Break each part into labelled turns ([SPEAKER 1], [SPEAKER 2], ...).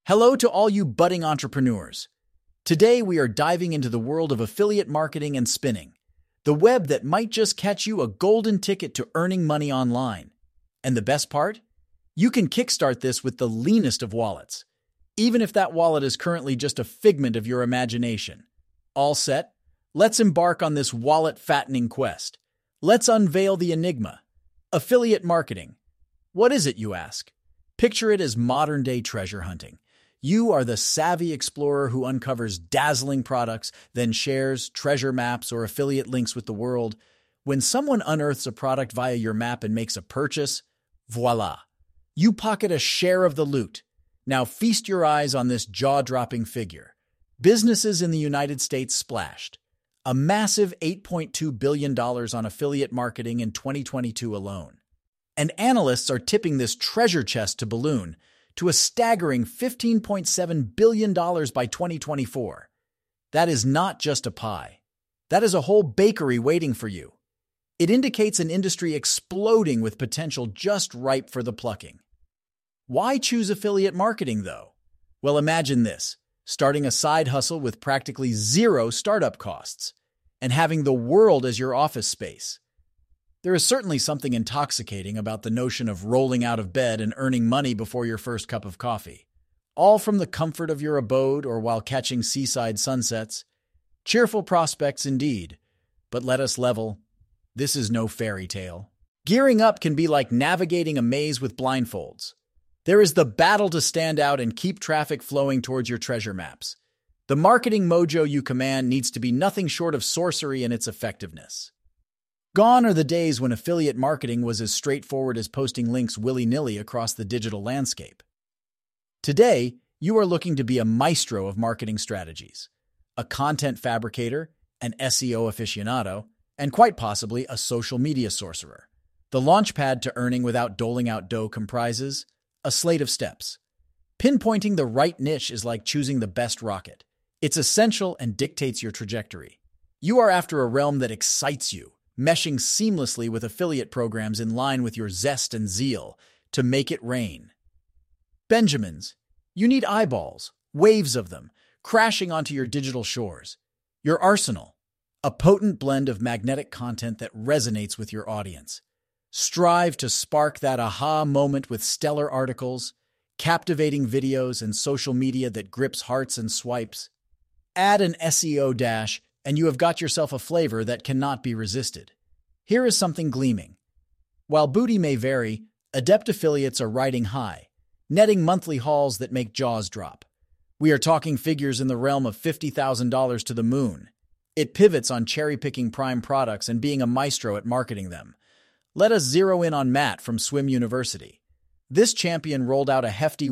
[SPEAKER 1] Hello to all you budding entrepreneurs. Today we are diving into the world of affiliate marketing and spinning, the web that might just catch you a golden ticket to earning money online. And the best part? You can kickstart this with the leanest of wallets, even if that wallet is currently just a figment of your imagination. All set? Let's embark on this wallet-fattening quest. Let's unveil the enigma. Affiliate marketing. What is it, you ask? Picture it as modern-day treasure hunting. You are the savvy explorer who uncovers dazzling products, then shares treasure maps or affiliate links with the world. When someone unearths a product via your map and makes a purchase, voila! You pocket a share of the loot. Now feast your eyes on this jaw-dropping figure. Businesses in the United States splashed a massive $8.2 billion on affiliate marketing in 2022 alone. And analysts are tipping this treasure chest to balloon to a staggering $15.7 billion by 2024. That is not just a pie. That is a whole bakery waiting for you. It indicates an industry exploding with potential just ripe for the plucking. Why choose affiliate marketing, though? Well, imagine this: starting a side hustle with practically zero startup costs and having the world as your office space. There is certainly something intoxicating about the notion of rolling out of bed and earning money before your first cup of coffee, all from the comfort of your abode or while catching seaside sunsets. Cheerful prospects indeed, but let us level. This is no fairy tale. Gearing up can be like navigating a maze with blindfolds. There is the battle to stand out and keep traffic flowing towards your treasure maps. The marketing mojo you command needs to be nothing short of sorcery in its effectiveness. Gone are the days when affiliate marketing was as straightforward as posting links willy-nilly across the digital landscape. Today, you are looking to be a maestro of marketing strategies, a content fabricator, an SEO aficionado, and quite possibly a social media sorcerer. The launchpad to earning without doling out dough comprises a slate of steps. Pinpointing the right niche is like choosing the best rocket. It's essential and dictates your trajectory. You are after a realm that excites you, meshing seamlessly with affiliate programs in line with your zest and zeal to make it rain. Benjamins, you need eyeballs, waves of them, crashing onto your digital shores. Your arsenal, a potent blend of magnetic content that resonates with your audience. Strive to spark that aha moment with stellar articles, captivating videos, and social media that grips hearts and swipes. Add an SEO dash, and you have got yourself a flavor that cannot be resisted. Here is something gleaming. While booty may vary, adept affiliates are riding high, netting monthly hauls that make jaws drop. We are talking figures in the realm of $50,000 to the moon. It pivots on cherry-picking prime products and being a maestro at marketing them. Let us zero in on Matt from Swim University. This champion rolled out a hefty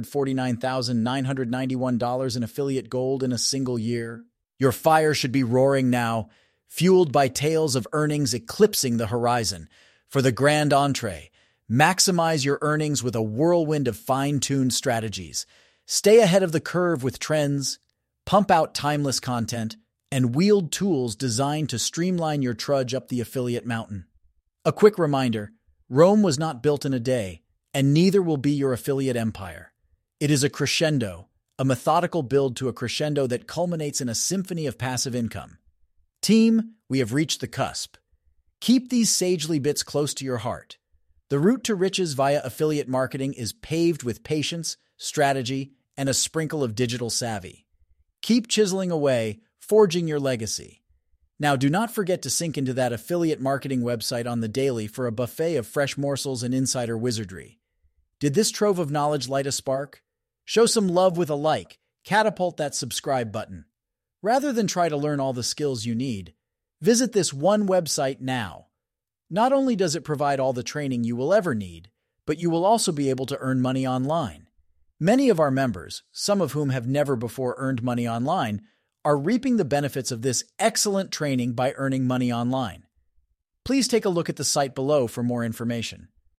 [SPEAKER 1] $149,991 in affiliate gold in a single year. Your fire should be roaring now, fueled by tales of earnings eclipsing the horizon. For the grand entree, maximize your earnings with a whirlwind of fine-tuned strategies. Stay ahead of the curve with trends, pump out timeless content, and wield tools designed to streamline your trudge up the affiliate mountain. A quick reminder, Rome was not built in a day, and neither will be your affiliate empire. It is a crescendo, a methodical build to a crescendo that culminates in a symphony of passive income. Team, we have reached the cusp. Keep these sagely bits close to your heart. The route to riches via affiliate marketing is paved with patience, strategy, and a sprinkle of digital savvy. Keep chiseling away, forging your legacy. Now, do not forget to sink into that affiliate marketing website on the daily for a buffet of fresh morsels and insider wizardry. Did this trove of knowledge light a spark? Show some love with a like, catapult that subscribe button. Rather than try to learn all the skills you need, visit this one website now. Not only does it provide all the training you will ever need, but you will also be able to earn money online. Many of our members, some of whom have never before earned money online, are reaping the benefits of this excellent training by earning money online. Please take a look at the site below for more information.